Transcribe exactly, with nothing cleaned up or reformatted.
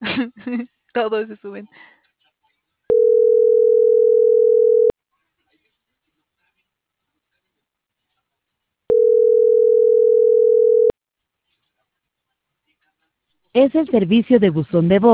Todos se suben. Es el servicio de buzón de voz